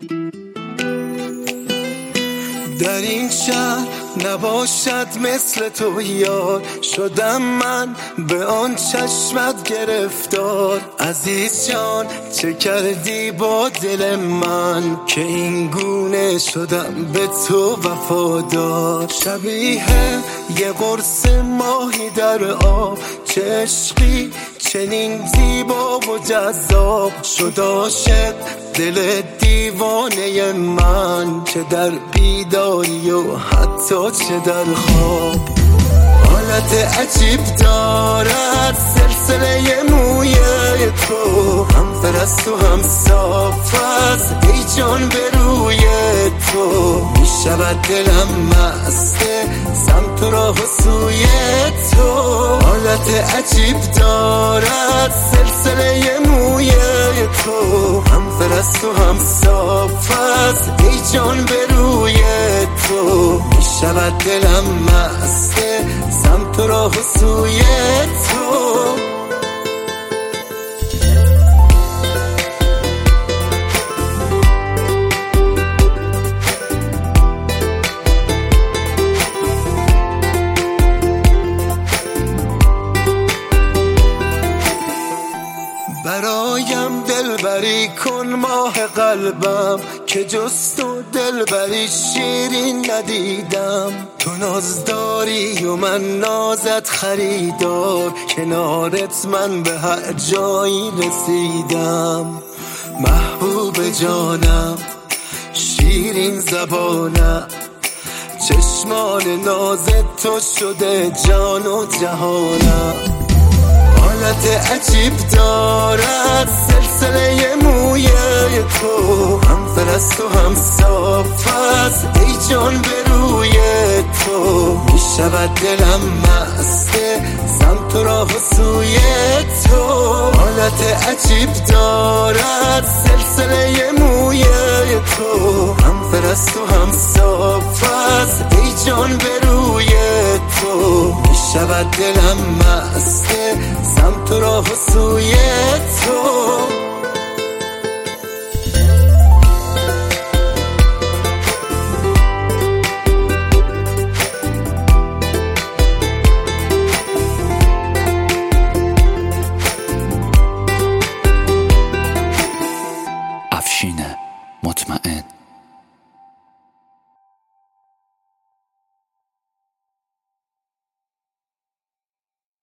در این شهر نباشد مثل تو یار، شدم من به آن چشمت گرفتار. عزیز جان چه کردی با دل من که این گونه شدم به تو وفادار. شبیه یه قرص ماهی در آب، چه عشقی چنین زیبا و جذاب. شد عاشق دل دیوانه من، چه در بیداری و حتی چه در خواب. حالت عجیب دارد سلسله موی تو، هم فرست و هم صاف است ای جان به روی تو. می شود دلم مست سمت و راه سوی تو. حالت عجیب دارد سلسله موی تو، هم فرست و هم صاف است ای جان به روی تو. می شود دلم مست سمت و راه سوی تو. برایم دلبری کن ماه قلبم، که جز تو دلبری شیرین ندیدم. تو ناز داری و من نازت خریدار، کنارت من به هر جایی رسیدم. محبوب جانم شیرین زبانم، چشمان ناز تو شده جان و جهانم. حالت عجیب دارد سلسله موی تو، هم فرست و هم صاف است ای جان به روی تو. می شود دلم مست سمت و راه سوی تو. حالت عجیب دارد سلسله موی تو، هم فرست و هم صاف است ای جان به روی تو. می شود دلم مست سمت و راه سوی